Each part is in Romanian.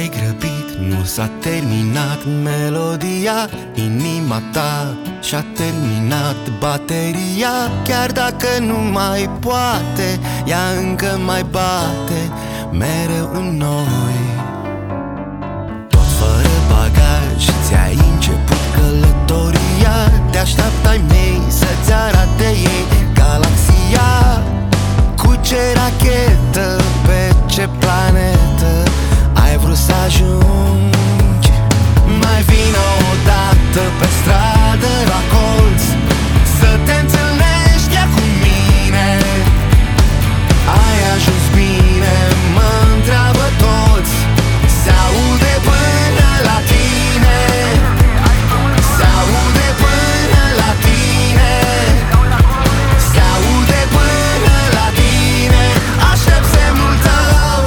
te-ai grăbit, nu s-a terminat melodia. Inima ta și-a terminat bateria. Chiar dacă nu mai poate, ea încă mai bate mereu în noi. Tot fără bagaj ți-ai început călătoria. Te așteaptă ai mei să-ți arate ei galaxia. Cu ce rachetă, pe ce planetă ai vrut să ajungi? Mai vină odată pe stradă la colț, să te înțelegi chiar cu mine. Ai ajuns bine, mă întreabă toți. Se aude până la tine. Se aude până la tine. Se aude până la tine. Aștept semnul tău.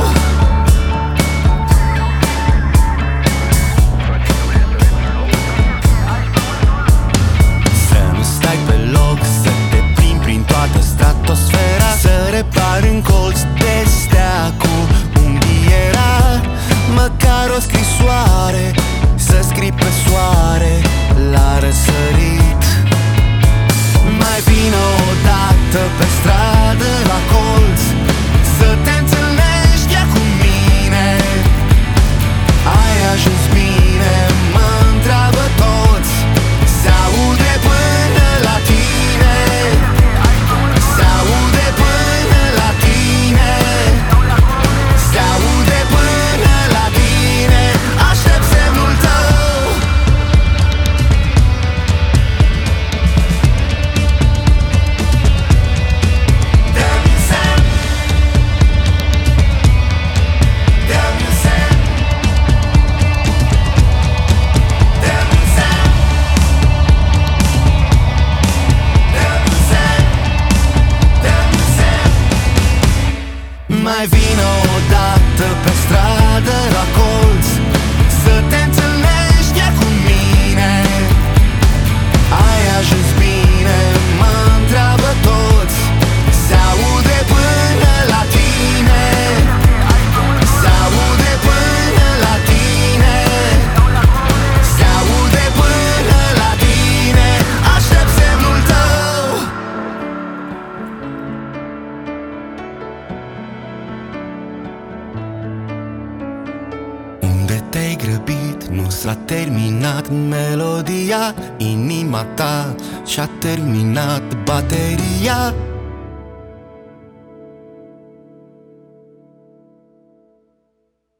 Să nu stai pe loc, să te plimbi prin toată stratosfera. Să repari în colț de stea cu un bierar. Măcar o scrisoare să scrii pe soare la răsărit. Mai vină odată pe stradă la colț, să te înțelegi chiar cu mine. Ai ajuns bine, mă întreabă toți. Se aude până la tine. Se aude până la tine. Se aude până la tine. Aștept semnul tău. Dă-mi un semn. Dă-mi un semn. Dă-mi un semn. Dă-mi un semn. Dă-mi un semn. Mai vină odată pe stradă la colț, să te înțelegi chiar cu mine. Ai ajuns bine, mă întreabă toți. Se aude până la tine. Se aude până la tine. Se aude până la tine. Aștept semnul tău. Unde te-ai grăbit, nu s-a terminat melodia. Inima ta și-a terminat bateria.